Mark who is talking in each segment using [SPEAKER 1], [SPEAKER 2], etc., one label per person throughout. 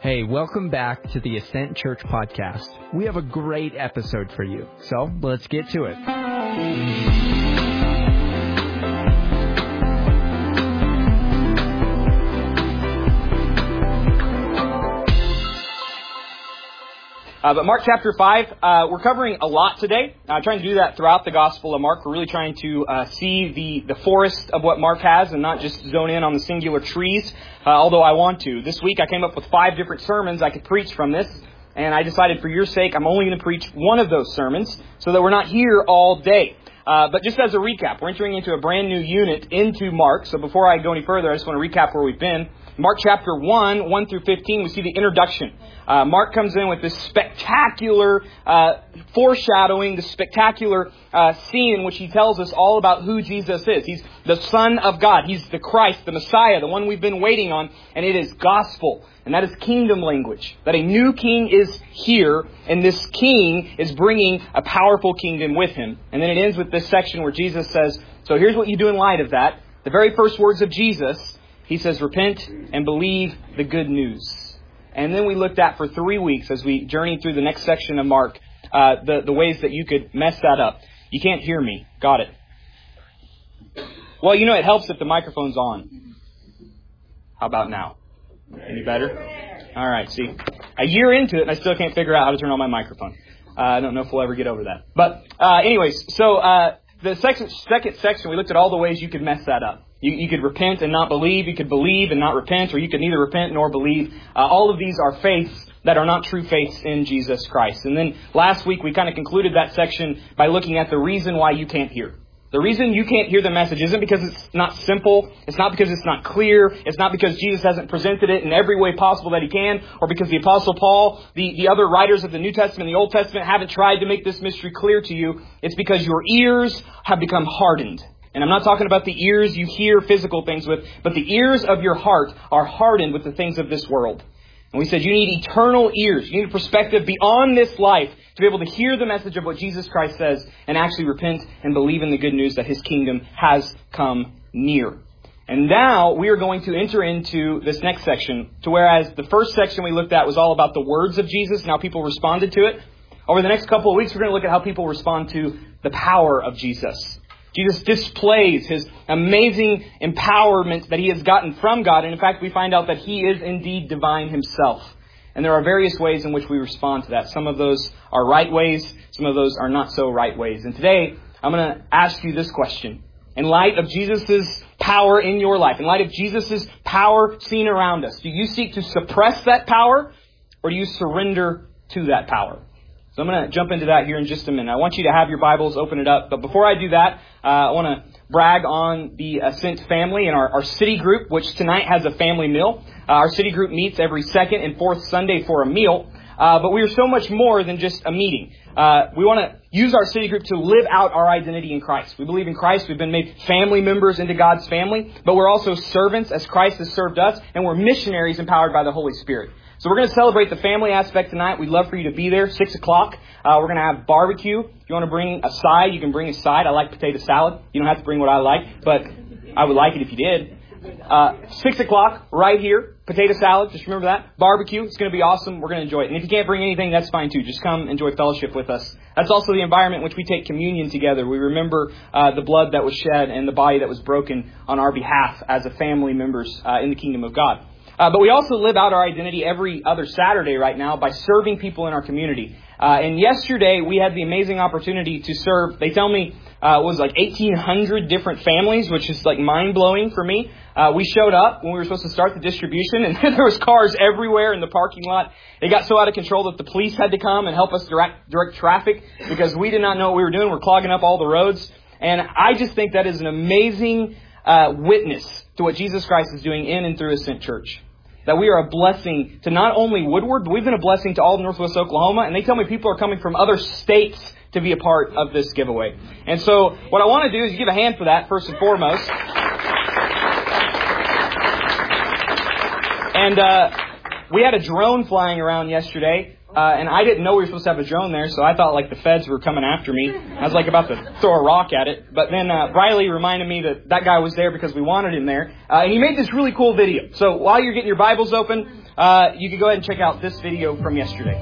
[SPEAKER 1] Hey, welcome back to the Ascent Church podcast. We have a great episode for you, so let's get to it.
[SPEAKER 2] But Mark chapter 5, we're covering a lot today. Trying to do that throughout the Gospel of Mark. We're really trying to see the forest of what Mark has and not just zone in on the singular trees, although I want to. This week I came up with 5 different sermons I could preach from this, and I decided for your sake I'm only going to preach one of those sermons so that we're not here all day. But just as a recap, we're entering into a brand new unit into Mark. So before I go any further, I just want to recap where we've been. Mark chapter 1 through 15, we see the introduction. Mark comes in with this spectacular foreshadowing, this spectacular scene in which he tells us all about who Jesus is. He's the Son of God. He's the Christ, the Messiah, the one we've been waiting on. And it is gospel. And that is kingdom language. That a new king is here, and this king is bringing a powerful kingdom with him. And then it ends with this section where Jesus says, so here's what you do in light of that. The very first words of Jesus, he says, repent and believe the good news. And then we looked at for 3 weeks as we journeyed through the next section of Mark, the ways that you could mess that up. You can't hear me. Got it. Well, you know, it helps if the microphone's on. How about now? Any better? All right, see. A year into it, and I still can't figure out how to turn on my microphone. I don't know if we'll ever get over that. But anyways, so the second section, we looked at all the ways you could mess that up. You could repent and not believe. You could believe and not repent. Or you could neither repent nor believe. All of these are faiths that are not true faiths in Jesus Christ. And then last week, we kind of concluded that section by looking at the reason why you can't hear. The reason you can't hear the message isn't because it's not simple. It's not because it's not clear. It's not because Jesus hasn't presented it in every way possible that he can. Or because the Apostle Paul, the other writers of the New Testament and the Old Testament haven't tried to make this mystery clear to you. It's because your ears have become hardened. And I'm not talking about the ears you hear physical things with, but the ears of your heart are hardened with the things of this world. And we said you need eternal ears. You need a perspective beyond this life to be able to hear the message of what Jesus Christ says and actually repent and believe in the good news that his kingdom has come near. And now we are going to enter into this next section to whereas the first section we looked at was all about the words of Jesus and how people responded to it. Over the next couple of weeks, we're going to look at how people respond to the power of Jesus. Jesus displays his amazing empowerment that he has gotten from God. And in fact, we find out that he is indeed divine himself. And there are various ways in which we respond to that. Some of those are right ways. Some of those are not so right ways. And today, I'm going to ask you this question. In light of Jesus' power in your life, in light of Jesus' power seen around us, do you seek to suppress that power or do you surrender to that power? So I'm going to jump into that here in just a minute. I want you to have your Bibles, open it up. But before I do that, I want to brag on the Ascent family and our city group, which tonight has a family meal. Our city group meets every second and fourth Sunday for a meal. But we are so much more than just a meeting. We want to use our city group to live out our identity in Christ. We believe in Christ. We've been made family members into God's family. But we're also servants as Christ has served us. And we're missionaries empowered by the Holy Spirit. So we're going to celebrate the family aspect tonight. We'd love for you to be there, 6 o'clock. We're going to have barbecue. If you want to bring a side, you can bring a side. I like potato salad. You don't have to bring what I like, but I would like it if you did. 6 o'clock right here. Potato salad. Just remember that. Barbecue. It's going to be awesome. We're going to enjoy it. And if you can't bring anything, that's fine too. Just come enjoy fellowship with us. That's also the environment in which we take communion together. We remember the blood that was shed and the body that was broken on our behalf as a family members in the kingdom of God. But we also live out our identity every other Saturday right now by serving people in our community. And yesterday we had the amazing opportunity to serve, they tell me, it was like 1,800 different families, which is like mind-blowing for me. We showed up when we were supposed to start the distribution, and there was cars everywhere in the parking lot. It got so out of control that the police had to come and help us direct traffic because we did not know what we were doing. We're clogging up all the roads. And I just think that is an amazing witness to what Jesus Christ is doing in and through Ascent Church. That we are a blessing to not only Woodward, but we've been a blessing to all of Northwest Oklahoma. And they tell me people are coming from other states to be a part of this giveaway. And so what I want to do is give a hand for that, first and foremost. And we had a drone flying around yesterday And I didn't know we were supposed to have a drone there, so I thought like the feds were coming after me. I was like about to throw a rock at it. But then Riley reminded me that that guy was there because we wanted him there. And he made this really cool video. So while you're getting your Bibles open, you can go ahead and check out this video from yesterday.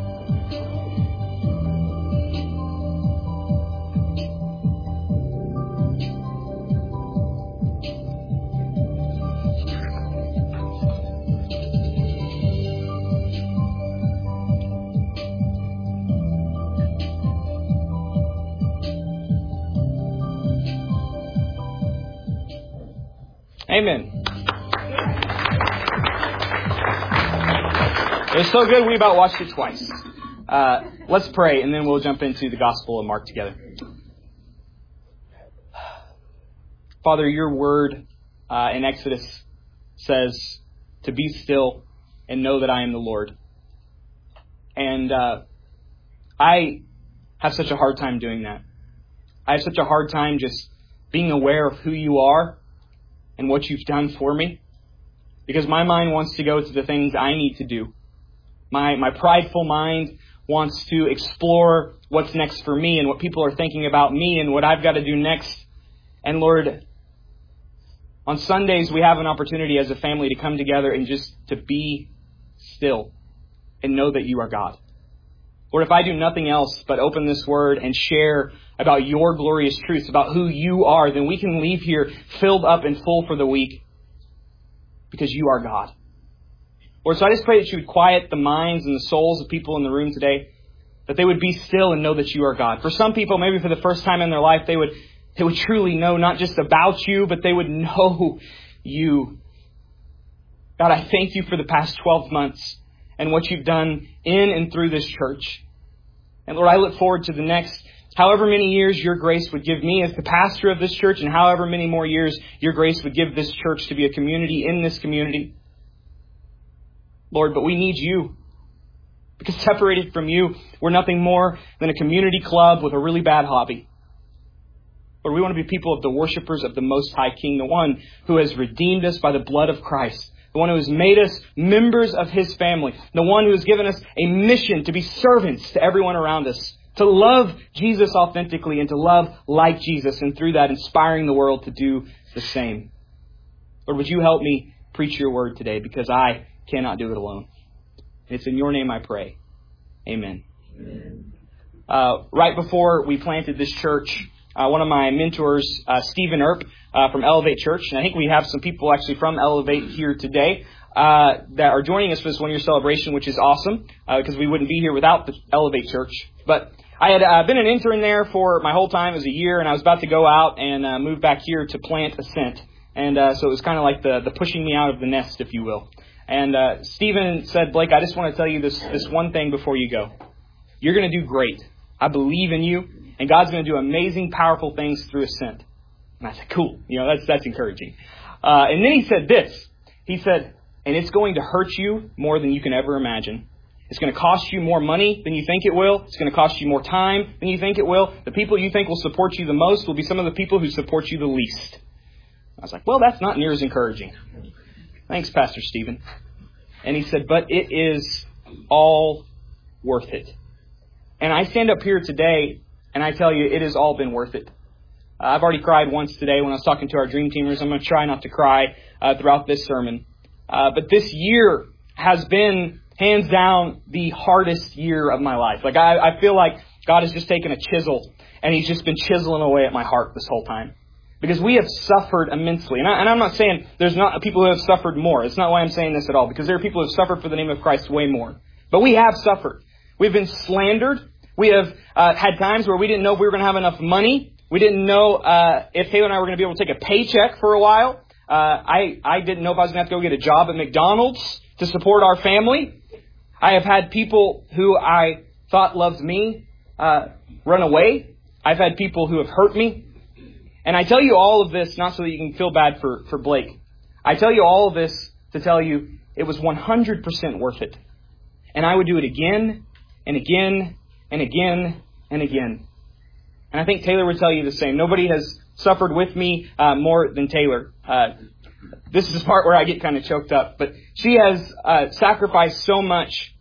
[SPEAKER 2] Amen. It was so good we about watched it twice. Let's pray and then we'll jump into the Gospel of Mark together. Father, your word in Exodus says to be still and know that I am the Lord. And I have such a hard time doing that. I have such a hard time just being aware of who you are and what you've done for me. Because my mind wants to go to the things I need to do. My prideful mind wants to explore what's next for me and what people are thinking about me and what I've got to do next. And Lord, on Sundays we have an opportunity as a family to come together and just to be still and know that you are God. Lord, if I do nothing else but open this word and share about your glorious truths, about who you are, then we can leave here filled up and full for the week because you are God. Lord, so I just pray that you would quiet the minds and the souls of people in the room today, that they would be still and know that you are God. For some people, maybe for the first time in their life, they would truly know not just about you, but they would know you. God, I thank you for the past 12 months and what you've done in and through this church. And Lord, I look forward to the next however many years your grace would give me as the pastor of this church, and however many more years your grace would give this church to be a community in this community. Lord, but we need you. Because separated from you, we're nothing more than a community club with a really bad hobby. Lord, we want to be people of the worshipers of the Most High King, the one who has redeemed us by the blood of Christ. The one who has made us members of His family. The one who has given us a mission to be servants to everyone around us. To love Jesus authentically and to love like Jesus. And through that, inspiring the world to do the same. Lord, would you help me preach your word today? Because I cannot do it alone. It's in your name I pray. Amen. Right before we planted this church, one of my mentors, Stephen Earp, from Elevate Church, and I think we have some people actually from Elevate here today that are joining us for this one-year celebration, which is awesome, because we wouldn't be here without the Elevate Church. But I had been an intern there for my whole time as a year, and I was about to go out and move back here to plant Ascent. And so it was kind of like the pushing me out of the nest, if you will. And Stephen said, Blake, I just want to tell you this one thing before you go. You're going to do great. I believe in you. And God's going to do amazing, powerful things through Ascent. And I said, cool. That's encouraging. And then he said this. He said, and it's going to hurt you more than you can ever imagine. It's going to cost you more money than you think it will. It's going to cost you more time than you think it will. The people you think will support you the most will be some of the people who support you the least. I was like, well, that's not near as encouraging. Thanks, Pastor Stephen. And he said, but it is all worth it. And I stand up here today and I tell you, it has all been worth it. I've already cried once today when I was talking to our Dream Teamers. I'm going to try not to cry throughout this sermon. But this year has been, hands down, the hardest year of my life. Like I feel like God has just taken a chisel and He's just been chiseling away at my heart this whole time. Because we have suffered immensely. And I'm not saying there's not people who have suffered more. It's not why I'm saying this at all. Because there are people who have suffered for the name of Christ way more. But we have suffered. We've been slandered. We have had times where we didn't know if we were going to have enough money. We didn't know if Taylor and I were going to be able to take a paycheck for a while. I didn't know if I was going to have to go get a job at McDonald's to support our family. I have had people who I thought loved me run away. I've had people who have hurt me. And I tell you all of this not so that you can feel bad for Blake. I tell you all of this to tell you it was 100% worth it. And I would do it again and again and again and again. And I think Taylor would tell you the same. Nobody has suffered with me more than Taylor. This is the part where I get kind of choked up. But she has sacrificed so much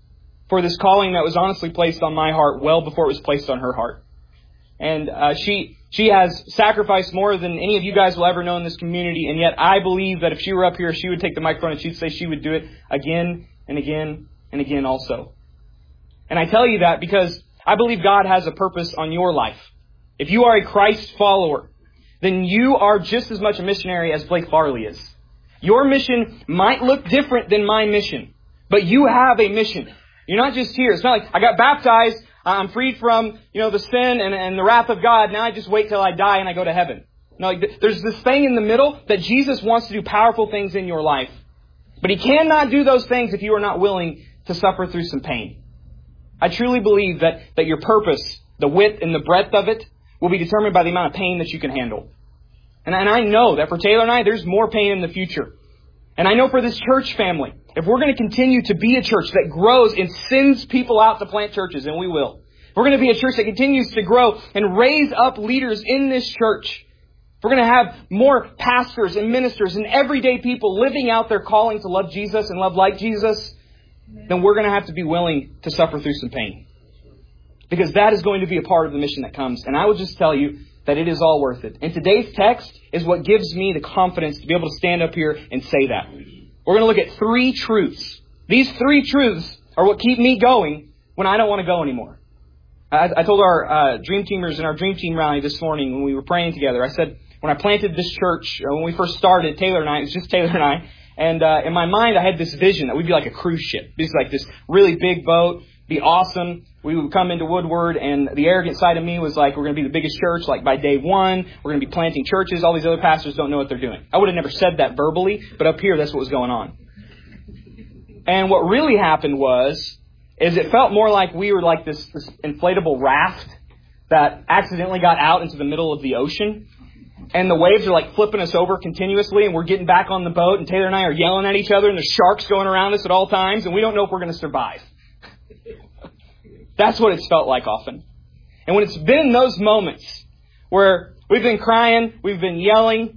[SPEAKER 2] for this calling that was honestly placed on my heart well before it was placed on her heart. And she has sacrificed more than any of you guys will ever know in this community. And yet I believe that if she were up here, she would take the microphone and she'd say she would do it again and again and again also. And I tell you that because I believe God has a purpose on your life. If you are a Christ follower, then you are just as much a missionary as Blake Farley is. Your mission might look different than my mission, but you have a mission. You're not just here. It's not like I got baptized, I'm freed from, the sin and the wrath of God. Now I just wait till I die and I go to heaven. No, there's this thing in the middle that Jesus wants to do powerful things in your life. But He cannot do those things if you are not willing to suffer through some pain. I truly believe that your purpose, the width and the breadth of it, will be determined by the amount of pain that you can handle. And I know that for Taylor and I, there's more pain in the future. And I know for this church family, if we're going to continue to be a church that grows and sends people out to plant churches, and we will. If we're going to be a church that continues to grow and raise up leaders in this church, if we're going to have more pastors and ministers and everyday people living out their calling to love Jesus and love like Jesus, then we're going to have to be willing to suffer through some pain. Because that is going to be a part of the mission that comes. And I will just tell you that it is all worth it. And today's text is what gives me the confidence to be able to stand up here and say that. We're going to look at 3 truths. These 3 truths are what keep me going when I don't want to go anymore. I told our Dream Teamers in our Dream Team rally this morning when we were praying together, I said, when I planted this church, when we first started, Taylor and I, it was just Taylor and I, and in my mind I had this vision that we'd be like a cruise ship. It'd be like this really big boat, be awesome. We would come into Woodward, and the arrogant side of me was like, we're going to be the biggest church, like by day one. We're going to be planting churches. All these other pastors don't know what they're doing. I would have never said that verbally, but up here, that's what was going on. And what really happened is it felt more like we were like this inflatable raft that accidentally got out into the middle of the ocean. And the waves are like flipping us over continuously, and we're getting back on the boat, and Taylor and I are yelling at each other, and there's sharks going around us at all times, and we don't know if we're going to survive. That's what it's felt like often. And when it's been in those moments where we've been crying, we've been yelling,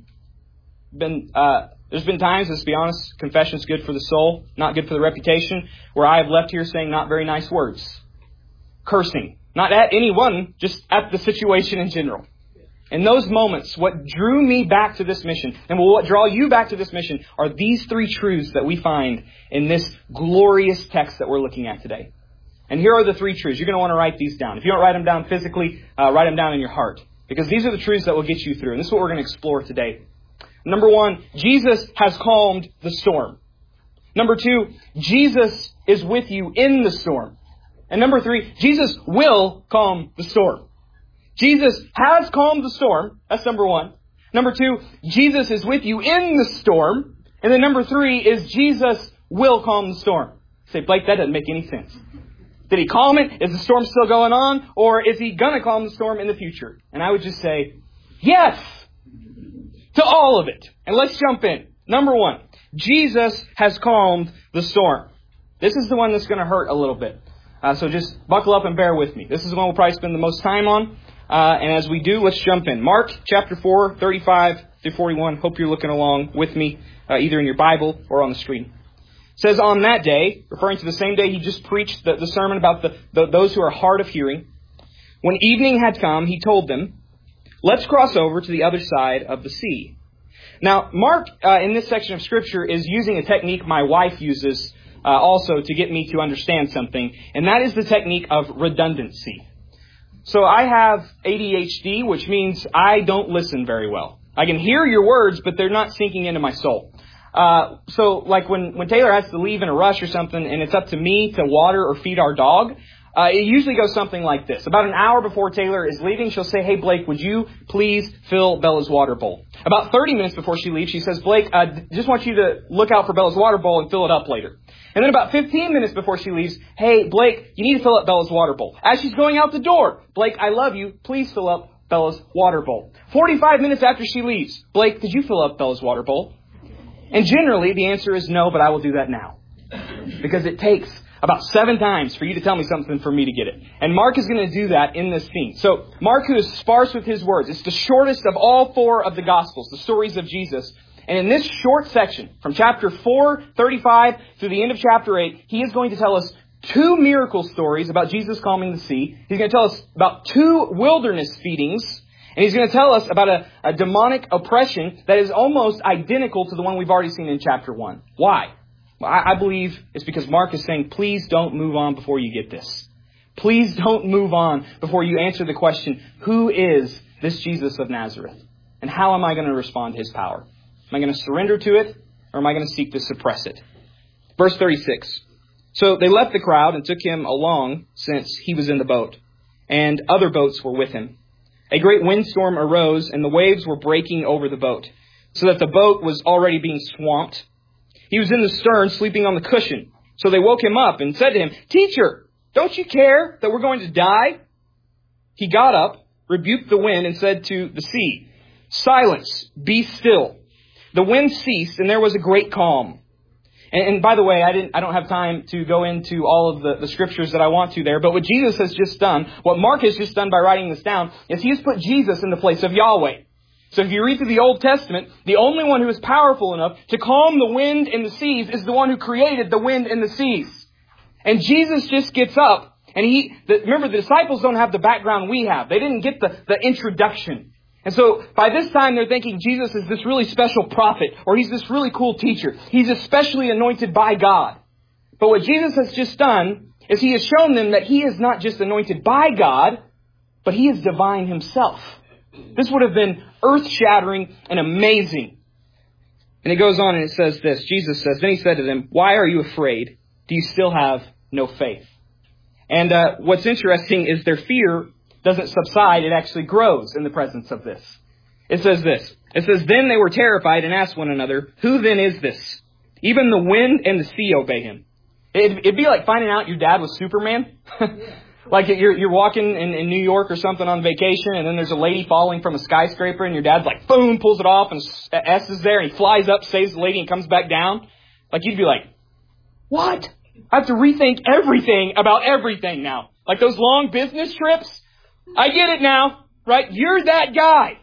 [SPEAKER 2] there's been times, let's be honest, confession's good for the soul, not good for the reputation, where I have left here saying not very nice words. Cursing. Not at anyone, just at the situation in general. In those moments, what drew me back to this mission, and what draw you back to this mission, are these 3 truths that we find in this glorious text that we're looking at today. And here are the 3 truths. You're going to want to write these down. If you don't write them down physically, write them down in your heart. Because these are the truths that will get you through. And this is what we're going to explore today. Number 1, Jesus has calmed the storm. Number 2, Jesus is with you in the storm. And number 3, Jesus will calm the storm. Jesus has calmed the storm. That's number 1. Number 2, Jesus is with you in the storm. And then number 3 is Jesus will calm the storm. You say, Blake, that doesn't make any sense. Did He calm it? Is the storm still going on? Or is He going to calm the storm in the future? And I would just say, yes, to all of it. And let's jump in. Number 1, Jesus has calmed the storm. This is the one that's going to hurt a little bit. So just buckle up and bear with me. This is the one we'll probably spend the most time on. And as we do, let's jump in. Mark chapter 4, 35 through 41. Hope you're looking along with me, either in your Bible or on the screen. It says, on that day, referring to the same day He just preached the sermon about those who are hard of hearing. When evening had come, He told them, let's cross over to the other side of the sea. Now, Mark, in this section of Scripture, is using a technique my wife uses also to get me to understand something. And that is the technique of redundancy. So I have ADHD, which means I don't listen very well. I can hear your words, but they're not sinking into my soul. So like when Taylor has to leave in a rush or something and it's up to me to water or feed our dog, it usually goes something like this. About an hour before Taylor is leaving, she'll say, hey, Blake, would you please fill Bella's water bowl? About 30 minutes before she leaves, she says, Blake, just want you to look out for Bella's water bowl and fill it up later. And then about 15 minutes before she leaves, hey, Blake, you need to fill up Bella's water bowl. As she's going out the door, Blake, I love you. Please fill up Bella's water bowl. 45 minutes after she leaves, Blake, did you fill up Bella's water bowl? And generally, the answer is no, but I will do that now. Because it takes about 7 times for you to tell me something for me to get it. And Mark is going to do that in this scene. So Mark, who is sparse with his words, it's the shortest of all 4 of the Gospels, the stories of Jesus. And in this short section, from chapter 4, 35 through the end of chapter 8, he is going to tell us 2 miracle stories about Jesus calming the sea. He's going to tell us about 2 wilderness feedings. And he's going to tell us about a demonic oppression that is almost identical to the one we've already seen in chapter 1. Why? Well, I believe it's because Mark is saying, please don't move on before you get this. Please don't move on before you answer the question, who is this Jesus of Nazareth? And how am I going to respond to his power? Am I going to surrender to it, or am I going to seek to suppress it? Verse 36. So they left the crowd and took him along, since he was in the boat, and other boats were with him. A great windstorm arose, and the waves were breaking over the boat, so that the boat was already being swamped. He was in the stern, sleeping on the cushion. So they woke him up and said to him, "Teacher, don't you care that we're going to die?" He got up, rebuked the wind, and said to the sea, "Silence, be still." The wind ceased, and there was a great calm. And by the way, I don't have time to go into all of the scriptures that I want to there, but what Jesus has just done, what Mark has just done by writing this down, is he has put Jesus in the place of Yahweh. So if you read through the Old Testament, the only one who is powerful enough to calm the wind and the seas is the one who created the wind and the seas. And Jesus just gets up, and remember, the disciples don't have the background we have. They didn't get the introduction. And so by this time they're thinking Jesus is this really special prophet, or he's this really cool teacher. He's especially anointed by God. But what Jesus has just done is he has shown them that he is not just anointed by God, but he is divine himself. This would have been earth-shattering and amazing. And it goes on and it says this. Jesus says, then he said to them, "Why are you afraid? Do you still have no faith?" And what's interesting is their fear doesn't subside. It actually grows in the presence of this. It says this. It says, "Then they were terrified and asked one another, 'Who then is this? Even the wind and the sea obey him.'" It'd be like finding out your dad was Superman. Like you're walking in New York or something on vacation, and then there's a lady falling from a skyscraper, and your dad's like, boom, pulls it off, and S is there, and he flies up, saves the lady, and comes back down. Like you'd be like, what? I have to rethink everything about everything now. Like those long business trips. I get it now, right? You're that guy.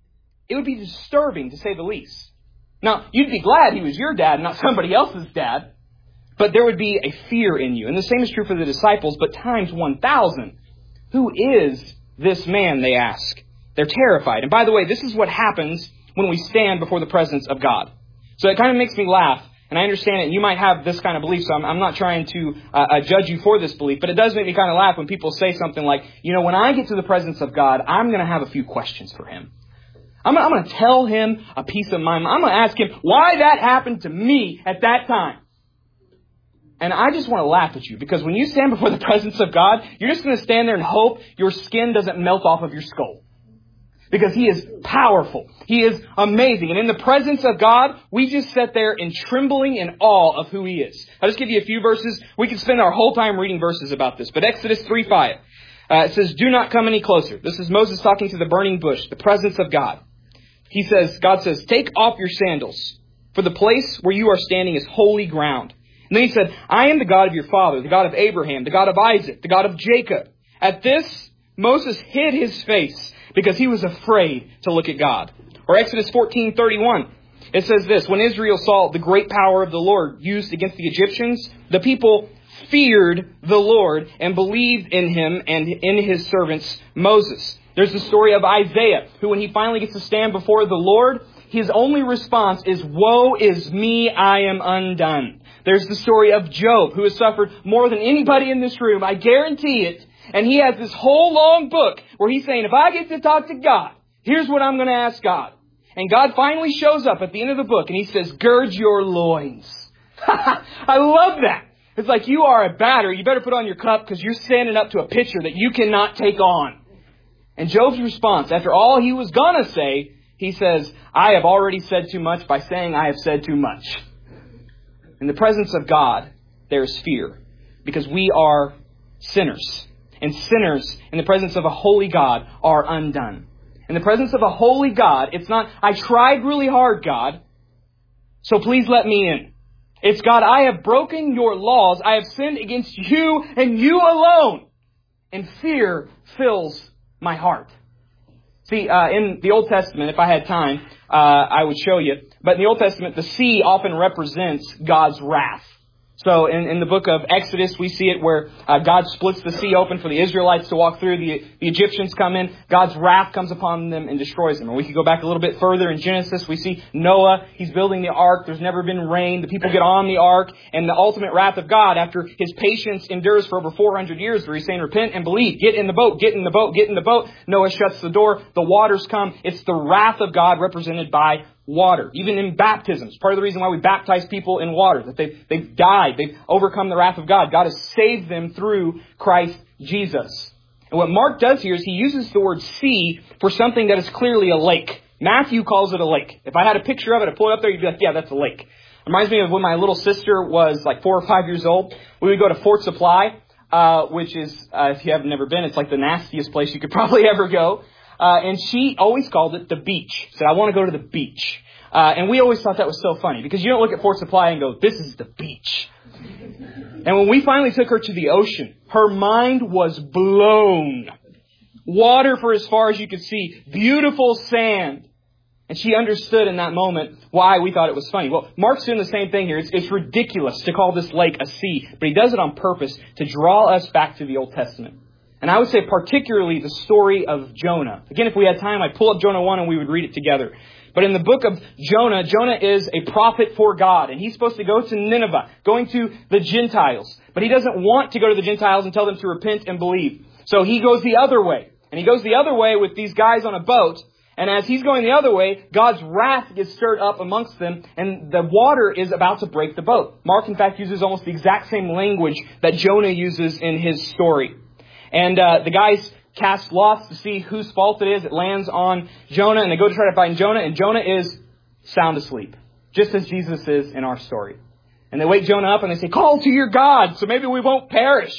[SPEAKER 2] It would be disturbing, to say the least. Now, you'd be glad he was your dad, not somebody else's dad. But there would be a fear in you. And the same is true for the disciples, but times 1,000. Who is this man, they ask. They're terrified. And by the way, this is what happens when we stand before the presence of God. So it kind of makes me laugh. And I understand it. And you might have this kind of belief, so I'm not trying to judge you for this belief. But it does make me kind of laugh when people say something like, when I get to the presence of God, I'm going to have a few questions for him. I'm going to tell him a piece of my mind. I'm going to ask him why that happened to me at that time. And I just want to laugh at you, because when you stand before the presence of God, you're just going to stand there and hope your skin doesn't melt off of your skull. Because he is powerful. He is amazing. And in the presence of God, we just sit there in trembling and awe of who he is. I'll just give you a few verses. We could spend our whole time reading verses about this. But Exodus 3:5, it says, "Do not come any closer." This is Moses talking to the burning bush, the presence of God. God says, "Take off your sandals, for the place where you are standing is holy ground." And then he said, "I am the God of your father, the God of Abraham, the God of Isaac, the God of Jacob." At this, Moses hid his face because he was afraid to look at God. Or Exodus 14:31. It says this, "When Israel saw the great power of the Lord used against the Egyptians, the people feared the Lord and believed in him and in his servants Moses." There's the story of Isaiah, who when he finally gets to stand before the Lord, his only response is, "Woe is me, I am undone." There's the story of Job, who has suffered more than anybody in this room, I guarantee it. And he has this whole long book where he's saying, if I get to talk to God, here's what I'm going to ask God. And God finally shows up at the end of the book and he says, "Gird your loins." I love that. It's like, you are a batter. You better put on your cup because you're standing up to a pitcher that you cannot take on. And Job's response, after all he was going to say, he says, "I have already said too much by saying I have said too much." In the presence of God, there is fear because we are sinners. And sinners in the presence of a holy God are undone. In the presence of a holy God, it's not, "I tried really hard, God, so please let me in." It's, "God, I have broken your laws. I have sinned against you and you alone." And fear fills my heart. See, in the Old Testament, if I had time, I would show you. But in the Old Testament, the sea often represents God's wrath. So in the book of Exodus, we see it where God splits the sea open for the Israelites to walk through. The Egyptians come in. God's wrath comes upon them and destroys them. Or we could go back a little bit further in Genesis. We see Noah. He's building the ark. There's never been rain. The people get on the ark. And the ultimate wrath of God, after His patience endures for over 400 years, where He's saying, repent and believe. Get in the boat. Get in the boat. Get in the boat. Noah shuts the door. The waters come. It's the wrath of God represented by water. Even in baptisms. Part of the reason why we baptize people in water. That they've died. They've overcome the wrath of God. God has saved them through Christ Jesus. And what Mark does here is he uses the word sea for something that is clearly a lake. Matthew calls it a lake. If I had a picture of it, I'd pull it up there, you'd be like, yeah, that's a lake. It reminds me of when my little sister was like 4 or 5 years old. We would go to Fort Supply, which is, if you have never been, it's like the nastiest place you could probably ever go. And she always called it the beach. Said, I want to go to the beach. And we always thought that was so funny because you don't look at Fort Supply and go, this is the beach. And when we finally took her to the ocean, her mind was blown. Water for as far as you could see. Beautiful sand. And she understood in that moment why we thought it was funny. Well, Mark's doing the same thing here. It's ridiculous to call this lake a sea, but he does it on purpose to draw us back to the Old Testament. And I would say particularly the story of Jonah. Again, if we had time, I'd pull up Jonah 1 and we would read it together. But in the book of Jonah, Jonah is a prophet for God. And he's supposed to go to Nineveh, going to the Gentiles. But he doesn't want to go to the Gentiles and tell them to repent and believe. So he goes the other way. And he goes the other way with these guys on a boat. And as he's going the other way, God's wrath gets stirred up amongst them. And the water is about to break the boat. Mark, in fact, uses almost the exact same language that Jonah uses in his story. And the guys cast lots to see whose fault it is. It lands on Jonah, and they go to try to find Jonah, and Jonah is sound asleep, just as Jesus is in our story. And they wake Jonah up, and they say, call to your God, so maybe we won't perish.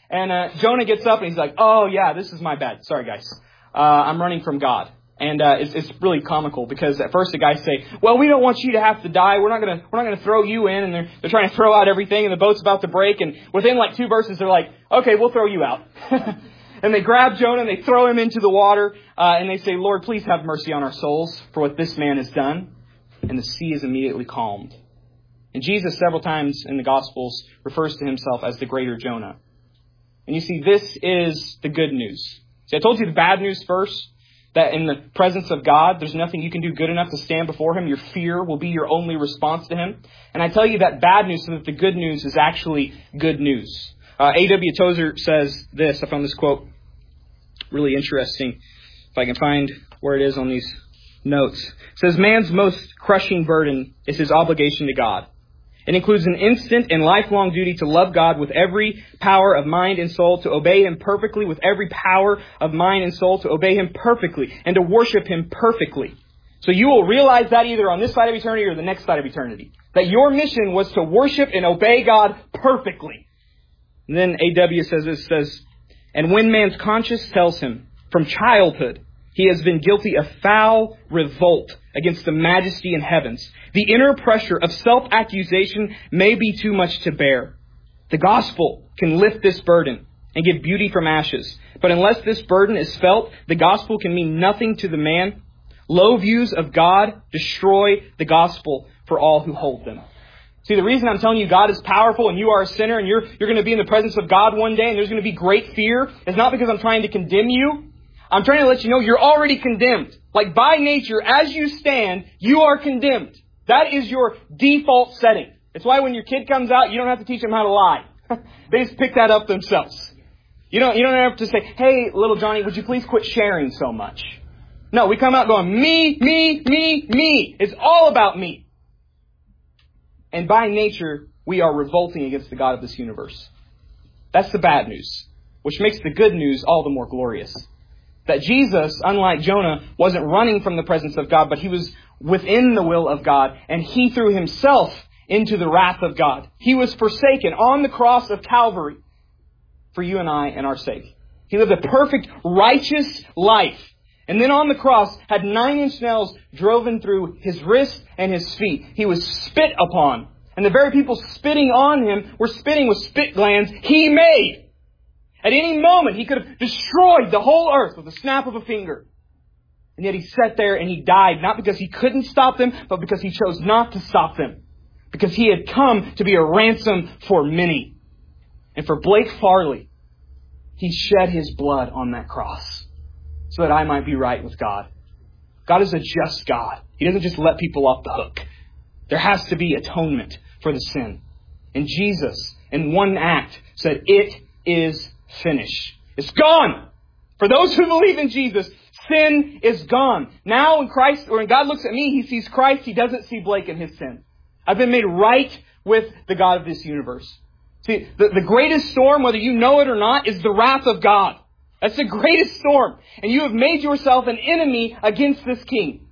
[SPEAKER 2] And Jonah gets up, and he's like, oh yeah, this is my bad. Sorry, guys. I'm running from God. And it's really comical because at first the guys say, well, we don't want you to have to die. We're not gonna throw you in. And they're trying to throw out everything, and the boat's about to break. And within like 2 verses, they're like, okay, we'll throw you out. And they grab Jonah and they throw him into the water. And they say, Lord, please have mercy on our souls for what this man has done. And the sea is immediately calmed. And Jesus several times in the Gospels refers to himself as the greater Jonah. And you see, this is the good news. See, I told you the bad news first. That in the presence of God, there's nothing you can do good enough to stand before Him. Your fear will be your only response to Him. And I tell you that bad news so that the good news is actually good news. A.W. Tozer says this. I found this quote really interesting. If I can find where it is on these notes. It says, man's most crushing burden is his obligation to God. It includes an instant and lifelong duty to love God with every power of mind and soul, to obey Him perfectly with every power of mind and soul, to obey Him perfectly, and to worship Him perfectly. So you will realize that either on this side of eternity or the next side of eternity. That your mission was to worship and obey God perfectly. And then A.W. says, and when man's conscience tells him from childhood he has been guilty of foul revolt against the majesty in heavens, the inner pressure of self-accusation may be too much to bear. The gospel can lift this burden and give beauty from ashes. But unless this burden is felt, the gospel can mean nothing to the man. Low views of God destroy the gospel for all who hold them. See, the reason I'm telling you God is powerful and you are a sinner and you're going to be in the presence of God one day and there's going to be great fear is not because I'm trying to condemn you. I'm trying to let you know you're already condemned. Like by nature, as you stand, you are condemned. That is your default setting. It's why when your kid comes out, you don't have to teach them how to lie. They just pick that up themselves. You don't have to say, hey, little Johnny, would you please quit sharing so much? No, we come out going, me, me, me, me. It's all about me. And by nature, we are revolting against the God of this universe. That's the bad news, which makes the good news all the more glorious. That Jesus, unlike Jonah, wasn't running from the presence of God, but He was within the will of God, and He threw Himself into the wrath of God. He was forsaken on the cross of Calvary for you and I and our sake. He lived a perfect, righteous life. And then on the cross had 9-inch nails driven through His wrist and His feet. He was spit upon. And the very people spitting on Him were spitting with spit glands He made. At any moment, He could have destroyed the whole earth with a snap of a finger. And yet He sat there and He died, not because He couldn't stop them, but because He chose not to stop them. because he had come to be a ransom for many. And for Blake Farley, he shed his blood on that cross so that I might be right with God. God is a just God. He doesn't just let people off the hook. There has to be atonement for the sin. And Jesus, in one act, said, "It is finished." It's gone. For those who believe in Jesus, sin is gone. Now when God looks at me, He sees Christ. He doesn't see Blake and his sin. I've been made right with the God of this universe. See, the greatest storm, whether you know it or not, is the wrath of God. That's the greatest storm. And you have made yourself an enemy against this king.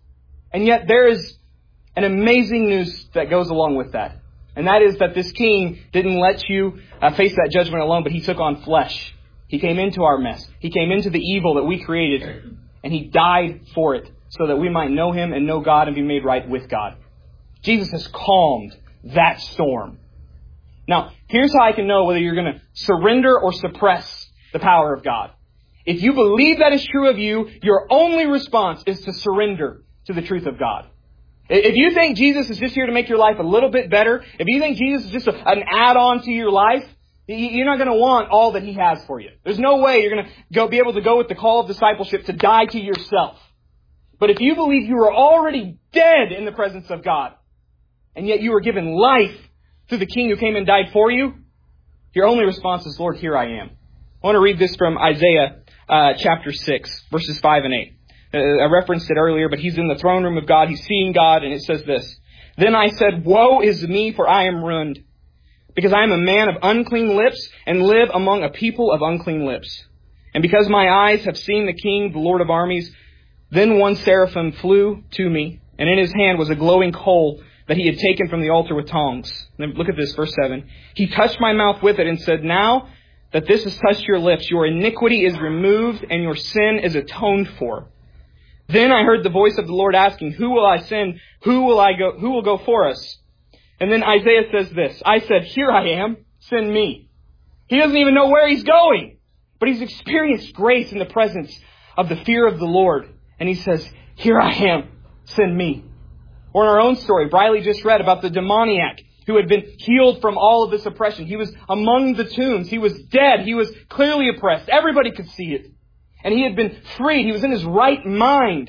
[SPEAKER 2] And yet there is an amazing news that goes along with that. And that is that this king didn't let you face that judgment alone, but he took on flesh. He came into our mess. He came into the evil that we created. And he died for it so that we might know him and know God and be made right with God. Jesus has calmed that storm. Now, here's how I can know whether you're going to surrender or suppress the power of God. If you believe that is true of you, your only response is to surrender to the truth of God. If you think Jesus is just here to make your life a little bit better, if you think Jesus is just an add-on to your life, you're not going to want all that He has for you. There's no way you're going to be able to go with the call of discipleship to die to yourself. But if you believe you are already dead in the presence of God, and yet you were given life through the King who came and died for you, your only response is, "Lord, here I am." I want to read this from Isaiah chapter 6, verses 5 and 8. I referenced it earlier, but he's in the throne room of God. He's seeing God, and it says this: "Then I said, woe is me, for I am ruined, because I am a man of unclean lips, and live among a people of unclean lips. And because my eyes have seen the King, the Lord of armies." Then one seraphim flew to me, and in his hand was a glowing coal that he had taken from the altar with tongs. And look at this, verse 7. "He touched my mouth with it and said, now that this has touched your lips, your iniquity is removed and your sin is atoned for. Then I heard the voice of the Lord asking, who will I send? Who will go for us? And then Isaiah says this: I said, here I am, send me. He doesn't even know where he's going, but he's experienced grace in the presence of the fear of the Lord. And he says, here I am, send me. Or in our own story, Briley just read about the demoniac who had been healed from all of this oppression. He was among the tombs. He was dead. He was clearly oppressed. Everybody could see it. And he had been freed. He was in his right mind.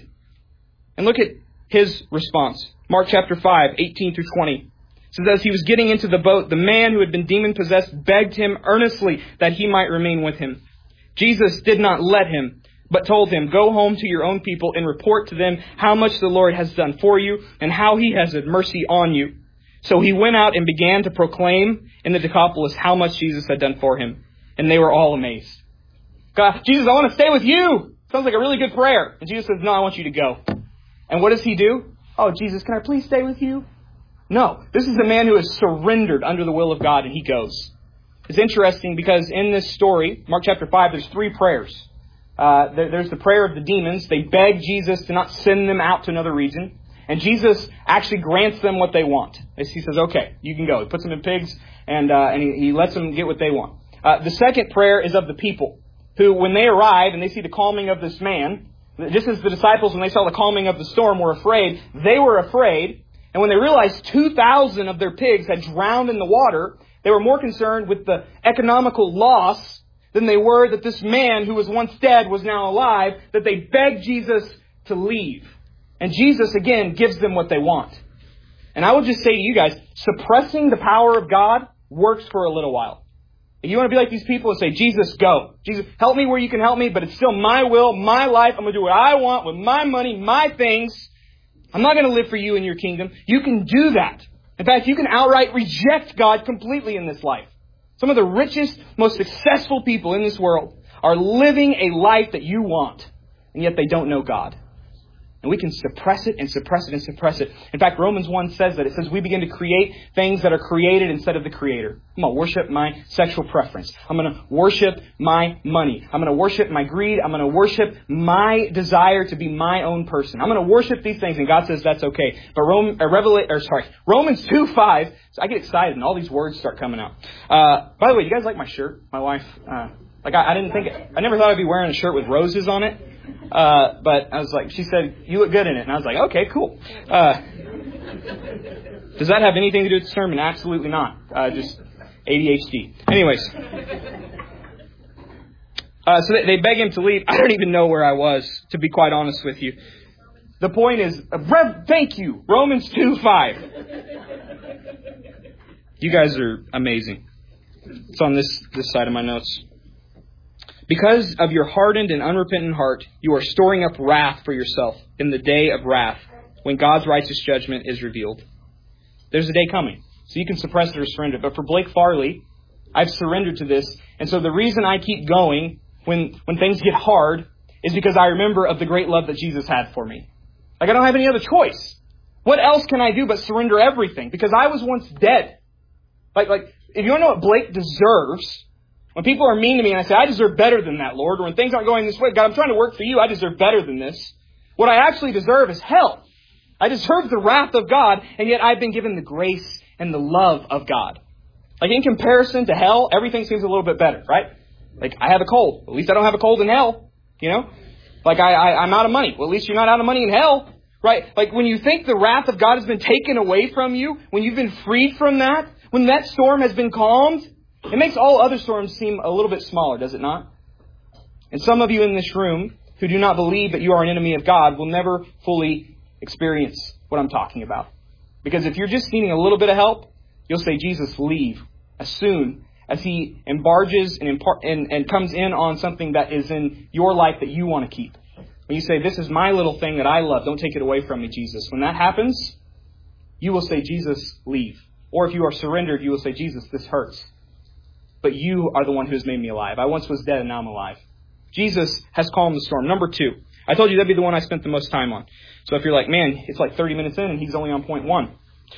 [SPEAKER 2] And look at his response. Mark chapter 5, 18 through 20. It says, as he was getting into the boat, the man who had been demon-possessed begged him earnestly that he might remain with him. Jesus did not let him, but told him, go home to your own people and report to them how much the Lord has done for you and how he has had mercy on you. So he went out and began to proclaim in the Decapolis how much Jesus had done for him. And they were all amazed. God, Jesus, I want to stay with you. Sounds like a really good prayer. And Jesus says, no, I want you to go. And what does he do? Oh, Jesus, can I please stay with you? No, this is the man who has surrendered under the will of God, and he goes. It's interesting because in this story, Mark chapter 5, there's three prayers. There's the prayer of the demons. They beg Jesus to not send them out to another region. And Jesus actually grants them what they want. He says, okay, you can go. He puts them in pigs, and he lets them get what they want. The second prayer is of the people, who, when they arrive and they see the calming of this man, just as the disciples, when they saw the calming of the storm, were afraid, they were afraid. And when they realized 2,000 of their pigs had drowned in the water, they were more concerned with the economical loss than they were that this man who was once dead was now alive, that they begged Jesus to leave. And Jesus, again, gives them what they want. And I will just say to you guys, suppressing the power of God works for a little while. If you want to be like these people and say, Jesus, go. Jesus, help me where you can help me, but it's still my will, my life. I'm going to do what I want with my money, my things. I'm not going to live for you and your kingdom. You can do that. In fact, you can outright reject God completely in this life. Some of the richest, most successful people in this world are living a life that you want, and yet they don't know God. And we can suppress it and suppress it and suppress it. In fact, Romans 1 says that. It says we begin to create things that are created instead of the Creator. I'm going to worship my sexual preference. I'm going to worship my money. I'm going to worship my greed. I'm going to worship my desire to be my own person. I'm going to worship these things, and God says that's okay. But Romans 2:5. So I get excited, and all these words start coming out. By the way, you guys like my shirt? My wife, I didn't think it. I never thought I'd be wearing a shirt with roses on it. But I was like, she said, you look good in it. And I was like, okay, cool. Does that have anything to do with the sermon? Absolutely not. Just ADHD. Anyways. So they beg him to leave. I don't even know where I was, to be quite honest with you. The point is, thank you, Romans 2:5. You guys are amazing. It's on this side of my notes. Because of your hardened and unrepentant heart, you are storing up wrath for yourself in the day of wrath, when God's righteous judgment is revealed. There's a day coming, so you can suppress it or surrender. But for Blake Farley, I've surrendered to this. And so the reason I keep going when things get hard is because I remember of the great love that Jesus had for me. Like, I don't have any other choice. What else can I do but surrender everything? Because I was once dead. Like, if you want to know what Blake deserves, when people are mean to me and I say, I deserve better than that, Lord, or when things aren't going this way, God, I'm trying to work for you, I deserve better than this. What I actually deserve is hell. I deserve the wrath of God, and yet I've been given the grace and the love of God. Like, in comparison to hell, everything seems a little bit better, right? Like, I have a cold. At least I don't have a cold in hell, you know? Like, I'm out of money. Well, at least you're not out of money in hell, right? Like, when you think the wrath of God has been taken away from you, when you've been freed from that, when that storm has been calmed, it makes all other storms seem a little bit smaller, does it not? And some of you in this room who do not believe that you are an enemy of God will never fully experience what I'm talking about. Because if you're just needing a little bit of help, you'll say, Jesus, leave, as soon as He embarges and comes in on something that is in your life that you want to keep. When you say, this is my little thing that I love, don't take it away from me, Jesus. When that happens, you will say, Jesus, leave. Or if you are surrendered, you will say, Jesus, this hurts. But you are the one who has made me alive. I once was dead and now I'm alive. Jesus has calmed the storm. Number 2. I told you that'd be the one I spent the most time on. So if you're like, man, it's like 30 minutes in and he's only on point 1.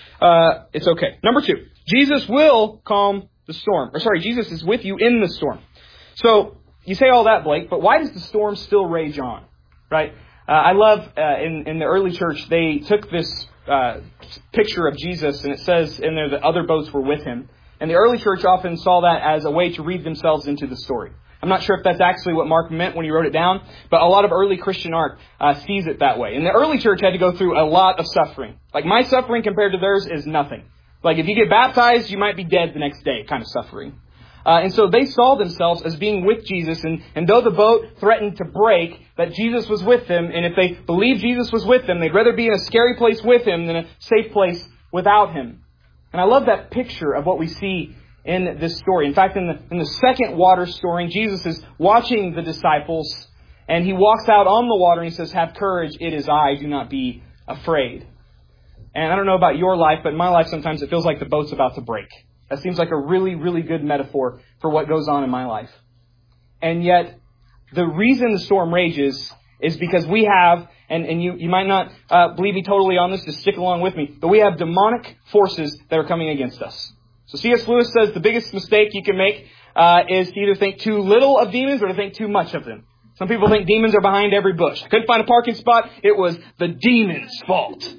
[SPEAKER 2] It's okay. Number 2. Jesus will calm the storm. Jesus is with you in the storm. So you say all that, Blake, but why does the storm still rage on? Right? I love in the early church, they took this picture of Jesus and it says in there that other boats were with him. And the early church often saw that as a way to read themselves into the story. I'm not sure if that's actually what Mark meant when he wrote it down, but a lot of early Christian art sees it that way. And the early church had to go through a lot of suffering. Like, my suffering compared to theirs is nothing. Like, if you get baptized, you might be dead the next day kind of suffering. And so they saw themselves as being with Jesus, and though the boat threatened to break, that Jesus was with them, and if they believed Jesus was with them, they'd rather be in a scary place with him than a safe place without him. And I love that picture of what we see in this story. In fact, in the second water story, Jesus is watching the disciples, and he walks out on the water and he says, have courage, it is I, do not be afraid. And I don't know about your life, but in my life sometimes it feels like the boat's about to break. That seems like a really, really good metaphor for what goes on in my life. And yet, the reason the storm rages is because we have, and you might not believe me totally on this, just stick along with me, but we have demonic forces that are coming against us. So C.S. Lewis says the biggest mistake you can make is to either think too little of demons or to think too much of them. Some people think demons are behind every bush. I couldn't find a parking spot. It was the demon's fault.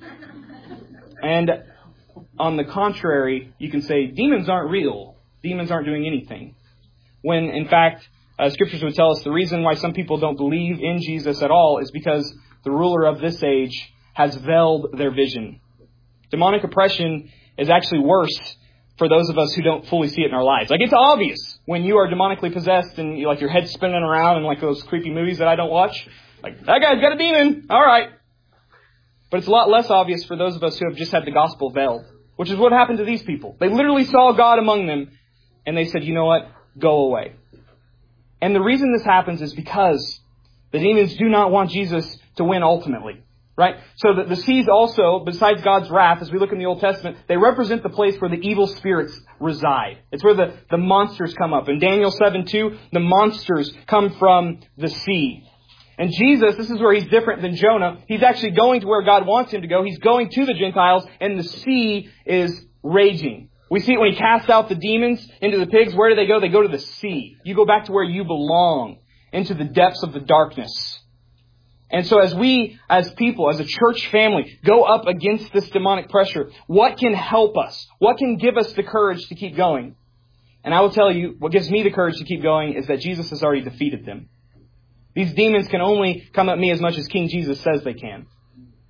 [SPEAKER 2] And on the contrary, you can say demons aren't real. Demons aren't doing anything. When, in fact, Scriptures would tell us the reason why some people don't believe in Jesus at all is because the ruler of this age has veiled their vision. Demonic oppression is actually worse for those of us who don't fully see it in our lives. Like, it's obvious when you are demonically possessed and your head's spinning around in like those creepy movies that I don't watch. Like, that guy's got a demon. All right. But it's a lot less obvious for those of us who have just had the gospel veiled, which is what happened to these people. They literally saw God among them and they said, you know what? Go away. And the reason this happens is because the demons do not want Jesus to win ultimately. Right? So the seas also, besides God's wrath, as we look in the Old Testament, they represent the place where the evil spirits reside. It's where the monsters come up. In Daniel 7:2, the monsters come from the sea. And Jesus, this is where he's different than Jonah. He's actually going to where God wants him to go. He's going to the Gentiles, and the sea is raging. We see it when he casts out the demons into the pigs. Where do they go? They go to the sea. You go back to where you belong, into the depths of the darkness. And so as we, as people, as a church family, go up against this demonic pressure, what can help us? What can give us the courage to keep going? And I will tell you, what gives me the courage to keep going is that Jesus has already defeated them. These demons can only come at me as much as King Jesus says they can.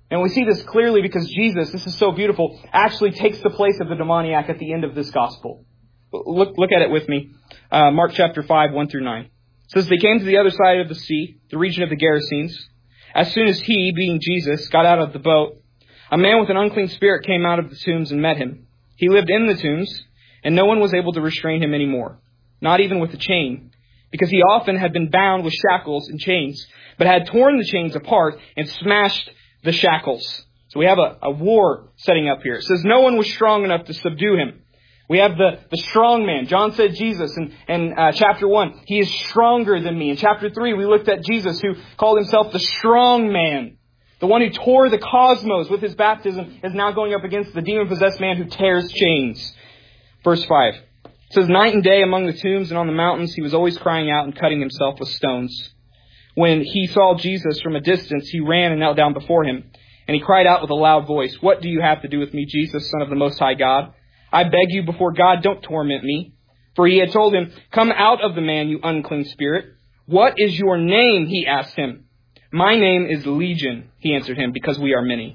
[SPEAKER 2] And we see this clearly because Jesus, this is so beautiful, actually takes the place of the demoniac at the end of this gospel. Look at it with me. Mark chapter 5, 1 through 9. It says, they came to the other side of the sea, the region of the Gerasenes. As soon as he, being Jesus, got out of the boat, a man with an unclean spirit came out of the tombs and met him. He lived in the tombs, and no one was able to restrain him anymore, not even with a chain, because he often had been bound with shackles and chains, but had torn the chains apart and smashed the shackles. So we have a war setting up here. It says no one was strong enough to subdue him. We have the strong man. John said Jesus in chapter 1, he is stronger than me. In chapter 3, we looked at Jesus who called himself the strong man. The one who tore the cosmos with his baptism is now going up against the demon-possessed man who tears chains. Verse 5. It says, night and day among the tombs and on the mountains, he was always crying out and cutting himself with stones. When he saw Jesus from a distance, he ran and knelt down before him. And he cried out with a loud voice, what do you have to do with me, Jesus, Son of the Most High God? I beg you before God, don't torment me. For he had told him, come out of the man, you unclean spirit. What is your name? He asked him. My name is Legion, he answered him, because we are many.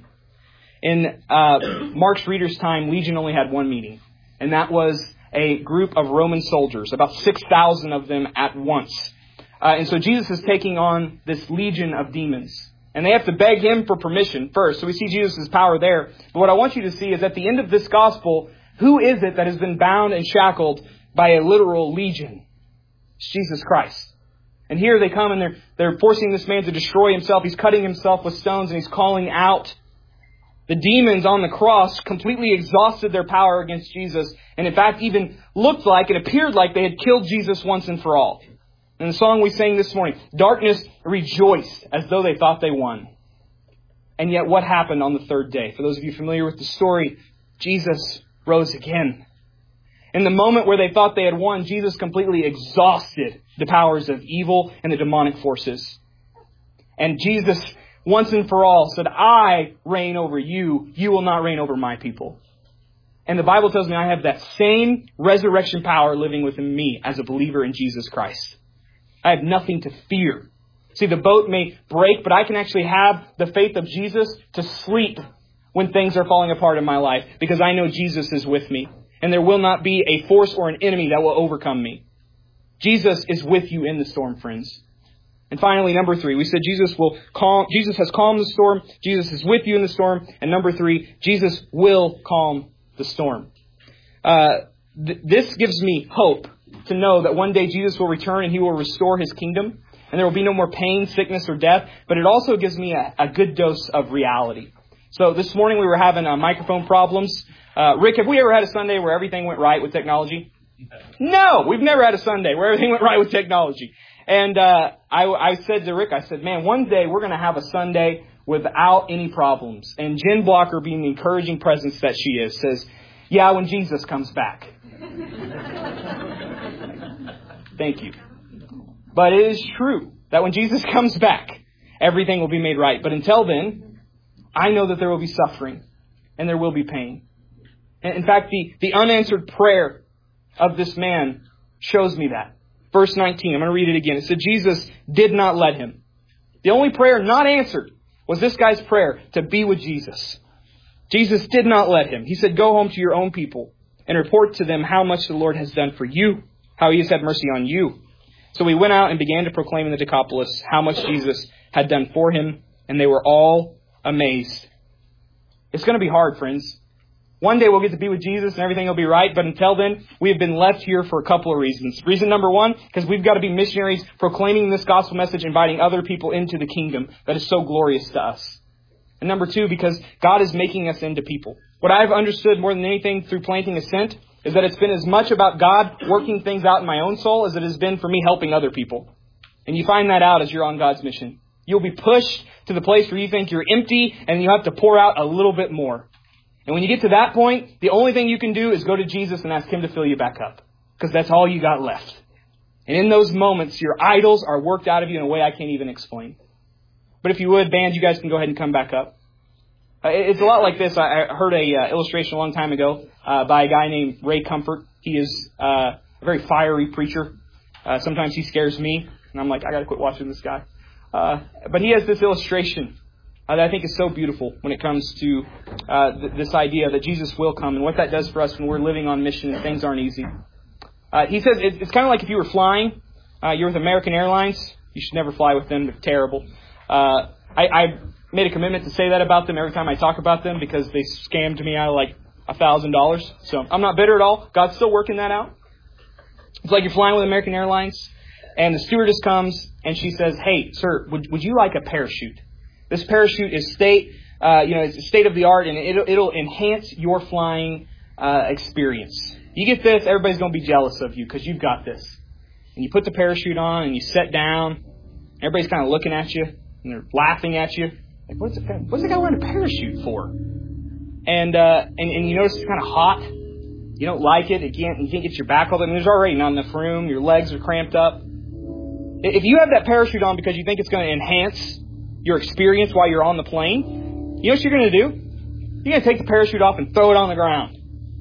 [SPEAKER 2] In Mark's reader's time, Legion only had one meaning. And that was a group of Roman soldiers, about 6,000 of them at once. And so Jesus is taking on this legion of demons. And they have to beg him for permission first. So we see Jesus' power there. But what I want you to see is at the end of this gospel, who is it that has been bound and shackled by a literal legion? It's Jesus Christ. And here they come and they're forcing this man to destroy himself. He's cutting himself with stones and he's calling out. The demons on the cross completely exhausted their power against Jesus. And in fact, even looked like, it appeared like they had killed Jesus once and for all. In the song we sang this morning, darkness rejoiced as though they thought they won. And yet what happened on the third day? For those of you familiar with the story, Jesus rose again. In the moment where they thought they had won, Jesus completely exhausted the powers of evil and the demonic forces. And Jesus, once and for all, said, I reign over you. You will not reign over my people. And the Bible tells me I have that same resurrection power living within me as a believer in Jesus Christ. I have nothing to fear. See, the boat may break, but I can actually have the faith of Jesus to sleep when things are falling apart in my life because I know Jesus is with me. And there will not be a force or an enemy that will overcome me. Jesus is with you in the storm, friends. And finally, number 3, we said Jesus has calmed the storm. Jesus is with you in the storm. And number 3, Jesus will calm the storm. This gives me hope to know that one day Jesus will return and he will restore his kingdom. And there will be no more pain, sickness, or death. But it also gives me a good dose of reality. So this morning we were having microphone problems. Rick, have we ever had a Sunday where everything went right with technology? No, we've never had a Sunday where everything went right with technology. And I said to Rick, I said, man, one day we're going to have a Sunday without any problems. And Jen Blocker, being the encouraging presence that she is, says, yeah, when Jesus comes back. Thank you. But it is true that when Jesus comes back, everything will be made right. But until then, I know that there will be suffering and there will be pain. In fact, the unanswered prayer of this man shows me that. Verse 19, I'm going to read it again. It said, Jesus did not let him. The only prayer not answered was this guy's prayer to be with Jesus. Jesus did not let him. He said, go home to your own people and report to them how much the Lord has done for you, how he has had mercy on you. So he went out and began to proclaim in the Decapolis how much Jesus had done for him, and they were all amazed. It's going to be hard, friends. One day we'll get to be with Jesus and everything will be right. But until then, we have been left here for a couple of reasons. Reason number 1, because we've got to be missionaries proclaiming this gospel message, inviting other people into the kingdom that is so glorious to us. And number 2, because God is making us into people. What I've understood more than anything through planting Ascent is that it's been as much about God working things out in my own soul as it has been for me helping other people. And you find that out as you're on God's mission. You'll be pushed to the place where you think you're empty and you have to pour out a little bit more. And when you get to that point, the only thing you can do is go to Jesus and ask him to fill you back up. Because that's all you got left. And in those moments, your idols are worked out of you in a way I can't even explain. But if you would, band, you guys can go ahead and come back up. It's a lot like this. I heard a illustration a long time ago by a guy named Ray Comfort. He is a very fiery preacher. Sometimes he scares me. And I'm like, I got to quit watching this guy. But he has this illustration that I think is so beautiful when it comes to this idea that Jesus will come and what that does for us when we're living on mission and things aren't easy. He says it's kind of like if you were flying, you're with American Airlines. You should never fly with them. They're terrible. I made a commitment to say that about them every time I talk about them because they scammed me out of like $1,000. So I'm not bitter at all. God's still working that out. It's like you're flying with American Airlines and the stewardess comes and she says, "Hey, sir, would you like a parachute? This parachute is it's state of the art and it'll enhance your flying experience. You get this, everybody's going to be jealous of you because you've got this." And you put the parachute on and you sit down. Everybody's kind of looking at you and they're laughing at you. Like, what's the guy wearing a parachute for? And you notice it's kind of hot. You don't like it. You can't get your back all the way. There's already not enough room. Your legs are cramped up. If you have that parachute on because you think it's going to enhance your experience while you're on the plane, you know what you're going to do? You're going to take the parachute off and throw it on the ground.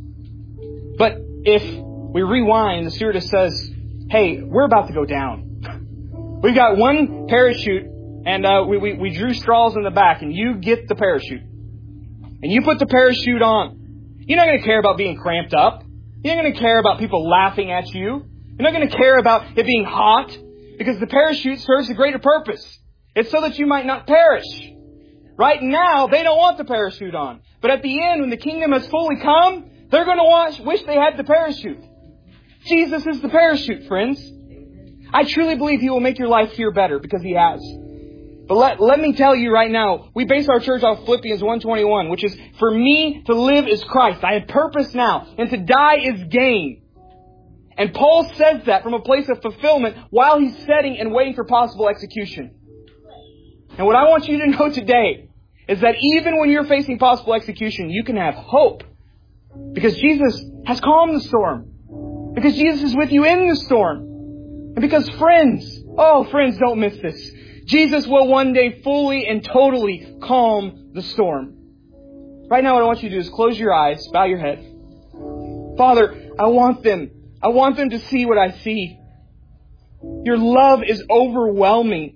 [SPEAKER 2] But if we rewind, the stewardess says, "Hey, we're about to go down. We've got one parachute and we drew straws in the back and you get the parachute. And you put the parachute on. You're not going to care about being cramped up. You're not going to care about people laughing at you. You're not going to care about it being hot because the parachute serves a greater purpose. It's so that you might not perish." Right now, they don't want the parachute on. But at the end, when the kingdom has fully come, they're going to wish they had the parachute. Jesus is the parachute, friends. I truly believe He will make your life here better because He has. But let me tell you right now, we base our church off Philippians 1:21, which is, "For me to live is Christ. I have purpose now, and to die is gain." And Paul says that from a place of fulfillment while he's setting and waiting for possible execution. And what I want you to know today is that even when you're facing possible execution, you can have hope. Because Jesus has calmed the storm. Because Jesus is with you in the storm. And because friends, don't miss this. Jesus will one day fully and totally calm the storm. Right now what I want you to do is close your eyes, bow your head. Father, I want them to see what I see. Your love is overwhelming.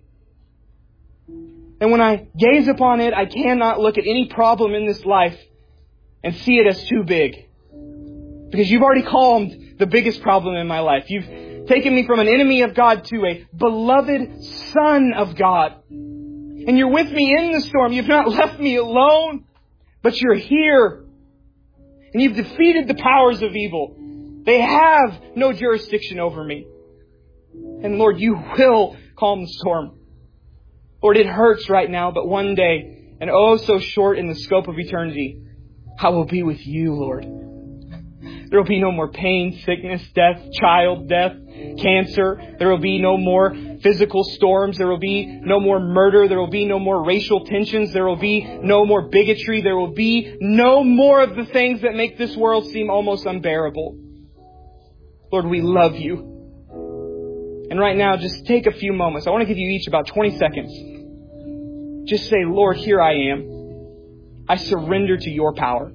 [SPEAKER 2] And when I gaze upon it, I cannot look at any problem in this life and see it as too big. Because you've already calmed the biggest problem in my life. You've taken me from an enemy of God to a beloved Son of God. And you're with me in the storm. You've not left me alone, but you're here. And you've defeated the powers of evil. They have no jurisdiction over me. And Lord, you will calm the storm. Lord, it hurts right now, but one day, and oh so short in the scope of eternity, I will be with you, Lord. There will be no more pain, sickness, death, child death, cancer. There will be no more physical storms. There will be no more murder. There will be no more racial tensions. There will be no more bigotry. There will be no more of the things that make this world seem almost unbearable. Lord, we love you. And right now, just take a few moments. I want to give you each about 20 seconds. Just say, Lord, here I am. I surrender to your power.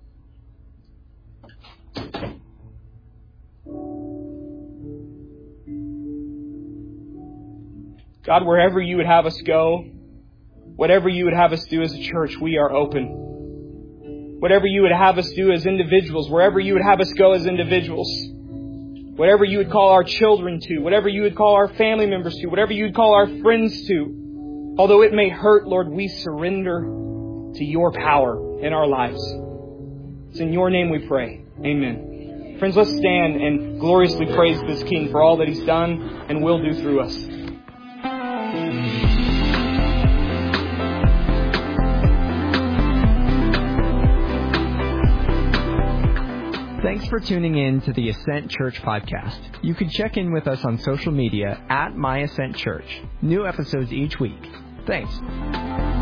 [SPEAKER 2] God, wherever you would have us go, whatever you would have us do as a church, we are open. Whatever you would have us do as individuals, wherever you would have us go as individuals, whatever you would call our children to, whatever you would call our family members to, whatever you would call our friends to, although it may hurt, Lord, we surrender to your power in our lives. It's in your name we pray. Amen. Friends, let's stand and gloriously praise this King for all that He's done and will do through us.
[SPEAKER 1] Thanks for tuning in to the Ascent Church podcast. You can check in with us on social media at My Ascent Church. New episodes each week. Thanks.